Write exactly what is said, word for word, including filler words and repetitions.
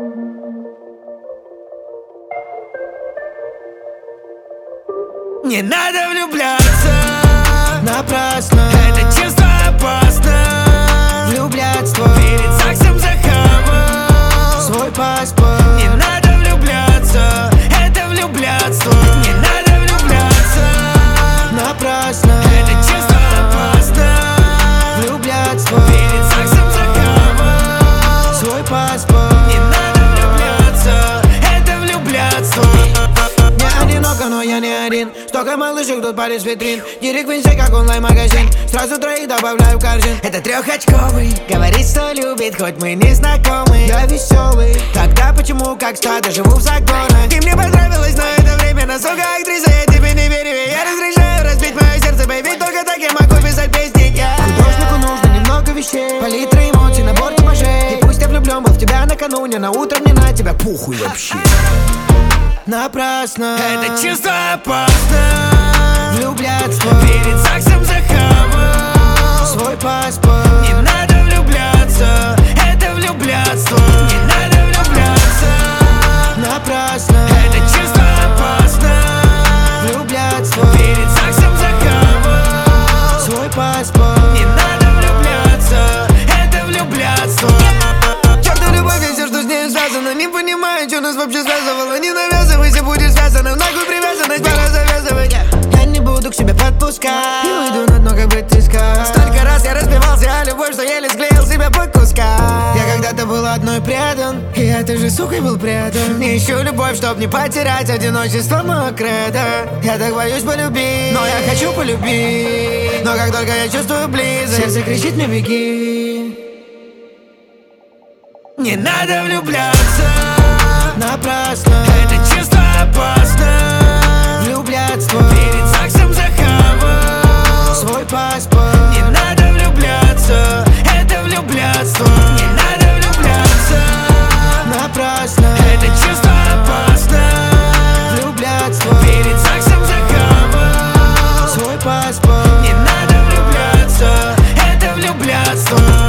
Не надо влюбляться напрасно, это чувство опасно. влюбляться Перед сексом захавал свой паспорт. Не надо влюбляться, это влюбляться. Не надо влюбляться Напрасно, это чувство опасно. влюбляться Перед сексом захавал свой паспорт. Не надо влюбляться, это влюбляться. Не одиноко, но я не один. Столько малышек тут парень с витрин. Директ винсей, как онлайн-магазин. Сразу троих добавляю в корзин. Это трехочковый, говорит, что любит, хоть мы не знакомы. Я веселый, Тогда почему, как стадо, живу в загонах? Ты мне понравилась, но это временно, сука, актриса, я тебе не верю. И я разрешаю разбить мое сердце, бэйби, только так я могу писать песни. Я художнику нужно немного вещей, палитра эмоций, набор типажей. И пусть я влюблен был в тебя накануне, на утро мне на тебя похуй вообще. Напрасно, это чувство опасно. влюбляться Перед сексом захавал свой паспорт. Не надо влюбляться, это влюбляться. Не надо влюбляться Напрасно, это чувство опасно. влюбляться Перед сексом захавал свой паспорт. Не надо влюбляться, это влюбляться. Чёртова любовь и все, что с ней связано. Не понимаю, что нас вообще связывало. Не навязывайся, будешь связана. Нахуй привязанность, пора завязывать. Я не буду к себе подпускать, не уйду на дно, как бы ты сказал. Столько раз я разбивался о любовь, что еле склеил себя по кускам. Я когда-то был одной предан, и этой же сукой был предан. Не ищу любовь, чтоб не потерять одиночество мокрое, да. Я так боюсь полюбить, Но я хочу полюбить. но как только я чувствую близость, сердце кричит мне беги. Не надо влюбляться Напрасно, это чувство опасно. влюбляться Перед сексом захавал свой паспорт. Не надо влюбляться, это влюбляться. Не надо влюбляться Напрасно, это чувство опасно. влюбляться Перед сексом захавал свой паспорт. Не надо влюбляться, это влюбляться.